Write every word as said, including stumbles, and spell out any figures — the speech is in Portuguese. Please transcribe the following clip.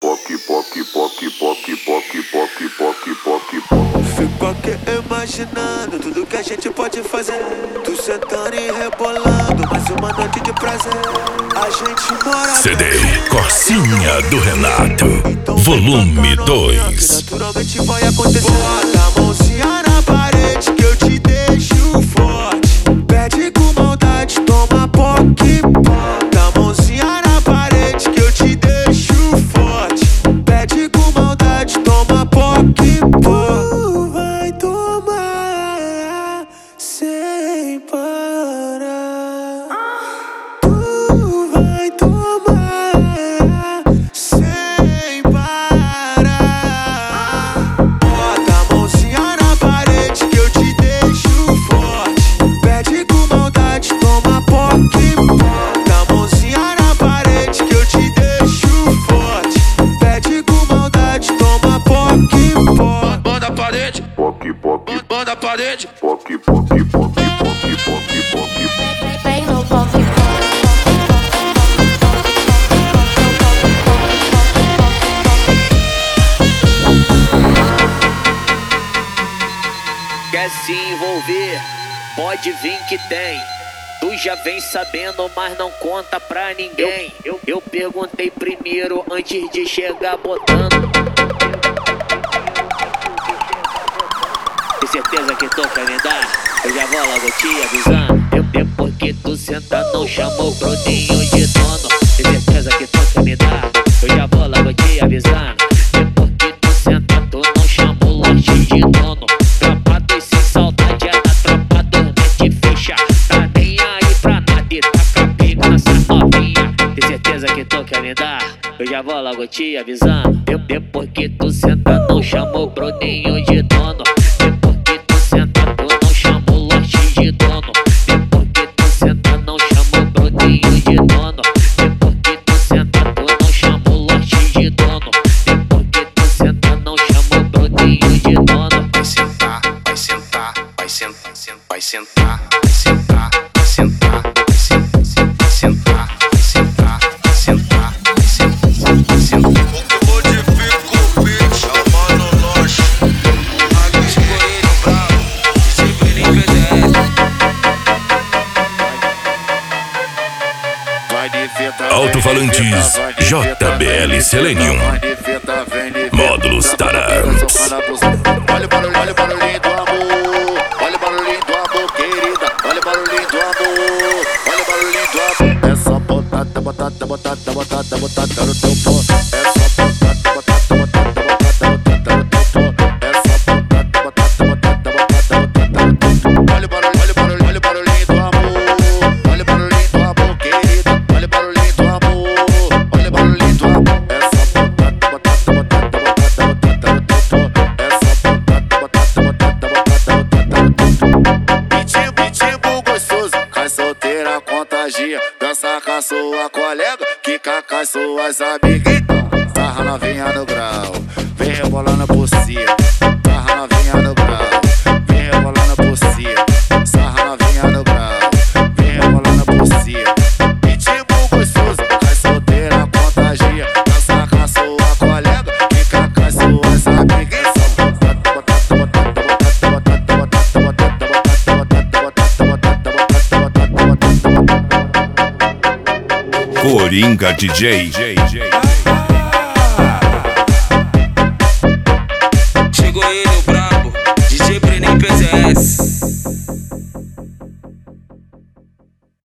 Poque, poque, poque, poque, poque, poque, poque, poque, poque. Fico aqui imaginando tudo que a gente pode fazer. Tu sentando e rebolando, mais uma noite de prazer. A gente mora C D Corsinha do Renato, volume dois. Naturalmente vai acontecer. Bota a mãozinha na parede que eu te deixo forte. Pede com maldade, toma poque. Bota a mãozinha na parede que eu te deixo forte. Pede com maldade, toma poque. Tu vai tomar sem parar. Tu vai tomar sem parar. Bota a mãozinha na parede que eu te deixo forte. Pede com maldade, toma poque. Bota a mãozinha na parede que eu te deixo forte. Pede com maldade, toma poque. Bota a parede, Poque, poque, bota a parede. poque, poque, poque, poque, poque, poque. Vem no poque. Quer se envolver? Pode vir que tem. Tu já vem sabendo, mas não conta pra ninguém. Eu, eu perguntei primeiro antes de chegar botando. Tem certeza que tu quer me dar? Eu já vou logo te avisando. Eu, depois que tu senta, não chama o brodinho de dono. Tem certeza que tu quer me dar? Eu já vou logo te avisando. Depois que tu senta, tu não chama o lote de dono. Tropa dos sem saudade, é da tropa dos mente fecha. Tá nem aí pra nada e tá com a pica nessa novinha. Tem certeza que tu quer me dar? Eu já vou logo te avisando. Eu, depois que tu senta, não chama o brodinho de dono. Depois que tu senta, tu não chama o lote de dono. Depois que tu senta, não chama o brodinho de dono. Depois que tu senta, tu não chama o lote de dono. Depois que tu senta, não chama o brodinho de dono. Vai sentar, vai sentar, vai sentar, vai sentar, vai sentar, vai sentar, vai sentar, vai sentar, vai sentar, vai sentar, vai sentar, vai sentar. Modifica o beat, chamando nós. Aqui escolhido bravo, Severino B D S. Vai de fita, Alto-falantes J B L Selenium, módulos Taramps. Olha o barulho, olha o barulhinho do amor. Olha o barulhinho do amor, querida. Olha o barulhinho do amor. Olha o barulhinho do amor. É só botada, botada, botada, botada, botada no teu pó. É só botada, botada, botada, botada, botada no teu pó. É só botada, botada, botada, botada, botada no teu pó. Olha o barulho, olha o barulho, olha o barulhinho do amor. Olha o barulhinho do amor, querida. Olha o barulhinho do amor. Olha o barulhinho do amor. É só botada, botada, botada, botada, botada no teu pó. É só botada, botada, botada, botada, botada no teu pó. Pitbull, pitbull gostoso, cai solteira, contagia. Dança com a sua colega, quica com as suas amigas. Sarra novinha no grau, vem rebolando por cima. Sarra novinha no grau, vem rebolando por cima. Sarra novinha no grau, vem rebolando por cima. Pitbull gostoso, cai solteira, contagia. Dança com a sua colega, quica com as suas amigas. Coringa D J.